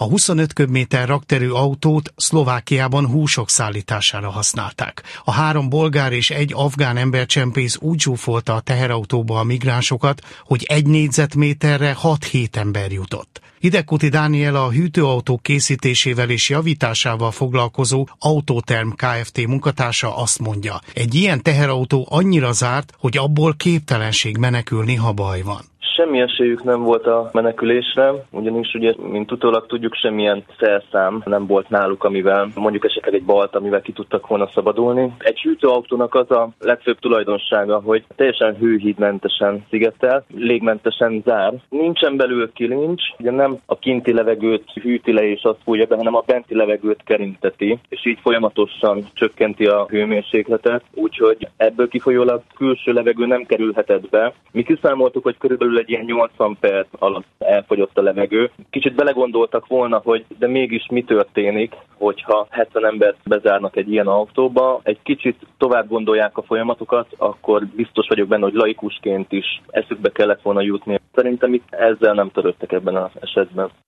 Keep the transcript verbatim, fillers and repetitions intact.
A huszonöt köbméter rakterű autót Szlovákiában húsok szállítására használták. A három bolgár és egy afgán embercsempész úgy zsúfolta a teherautóba a migránsokat, hogy egy négyzetméterre hat-hét ember jutott. Hidegkuti Dániel, a hűtőautók készítésével és javításával foglalkozó Autoterm Kft. Munkatársa azt mondja, egy ilyen teherautó annyira zárt, hogy abból képtelenség menekülni, ha baj van. Semmi esélyük nem volt a menekülésre, ugyanis ugye, mint utólag tudjuk, semmilyen szerszám nem volt náluk, amivel mondjuk esetleg egy balt, amivel ki tudtak volna szabadulni. Egy hűtőautónak az a legfőbb tulajdonsága, hogy teljesen hőhídmentesen szigetel, légmentesen zár. Nincsen belül kilincs, ugye nem a kinti levegőt hűti le és azt fújja be, hanem a benti levegőt kerinteti, és így folyamatosan csökkenti a hőmérsékletet, úgyhogy ebből kifolyólag külső levegő nem kerülhetett be. Mi kiszámoltuk, hogy körülbelül egy ilyen nyolcvan perc alatt elfogyott a levegő. Kicsit belegondoltak volna, hogy de mégis mi történik, hogyha hetven embert bezárnak egy ilyen autóba. Egy kicsit tovább gondolják a folyamatokat, akkor biztos vagyok benne, hogy laikusként is eszükbe kellett volna jutni. Szerintem itt ezzel nem törődtek ebben az esetben.